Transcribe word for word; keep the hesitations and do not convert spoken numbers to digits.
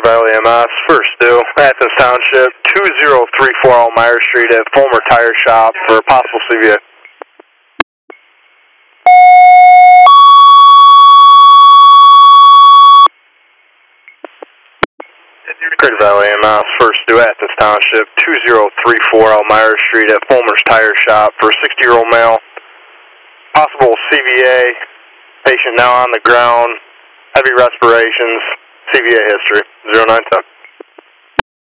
Valley M S, first due, Athens Township, two zero three four Elmira Street at Fulmer Tire Shop for possible C V A. Greater Valley M S, first due, Athens Township, two zero three four Elmira Street at Fulmer's Tire Shop for a sixty-year-old male. Possible C V A, patient now on the ground, heavy respirations, C V A history, zero nine ten.